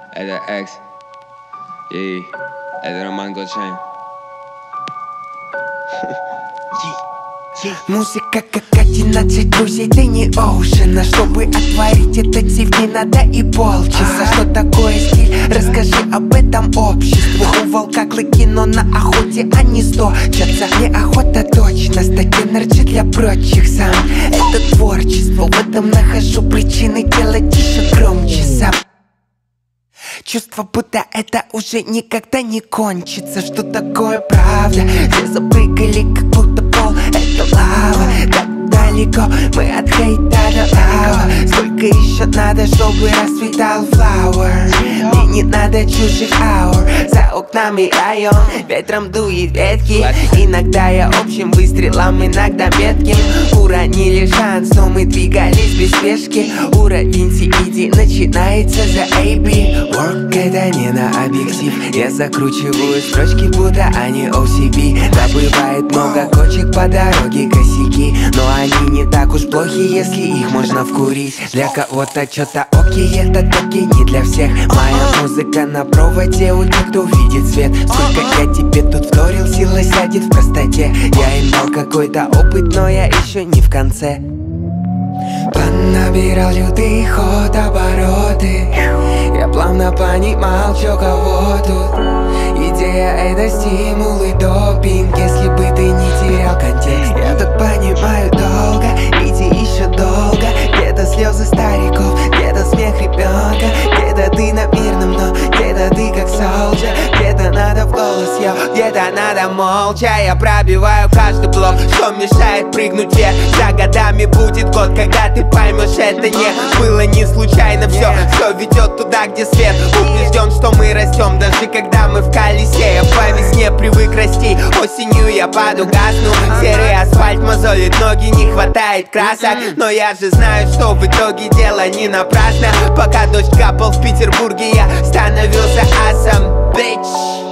Это X. И это Роман Гочайн. Музыка как 11 друзей, ты не Оушен. А чтобы отварить этот сив, не надо и полчаса. Что такое стиль? Расскажи об этом обществу. У волка клыки, но на охоте они сточатся. Неохота точно стать энерджи для прочих. Сам это творчество, в этом нахожу причины делать еще громче сам. Чувство, будто это уже никогда не кончится. Что такое правда? Все запрыгали, как будто пол это лава. Так далеко мы от хейта до лава. Сколько еще надо, чтобы расцветал флауэр? Мне не надо чужих аур. За окнами район, ветром дует ветки. Иногда я общим выстрелом, иногда метким. Уронили шанс, но мы двигались без спешки. Уровень CED начинается за AB. Work это не на объектив. Я закручиваю строчки, будто они OCB. Да бывает много кочек по дороге, косяки. Но они не так уж плохи, если их можно вкурить. Для кого-то что-то окей, это окей, не для всех. Моя музыка на проводе у тех, кто видит свет. Сколько я тебе тут вторил, сила сядет в простоте. Я имел какой-то опыт, но я еще не в конце. План набирал лютый ход, обороты. Я плавно понимал, чё кого тут. Идея это стимул и допинг. Если бы ты не терял контекст. Я так понимаю, долго, иди еще долго. Где-то слезы стариков, где-то смех ребенка. Где-то ты на мирном, но где-то ты как солджер. Где-то надо в голос, где-то надо молча. Я пробиваю каждый блок, что мешает прыгнуть вверх. За годами будет год, когда ты поймешь, это не было не случайно. Все ведет туда, где свет. Убежден, что мы растем, даже когда мы в колесе. Я по весне привык расти, осенью я паду, гасну. Серый асфальт мозолит ноги, не хватает красок. Но я же знаю, что в итоге дело не напрасно. Пока дождь капал в Петербурге, я становился асом, bitch.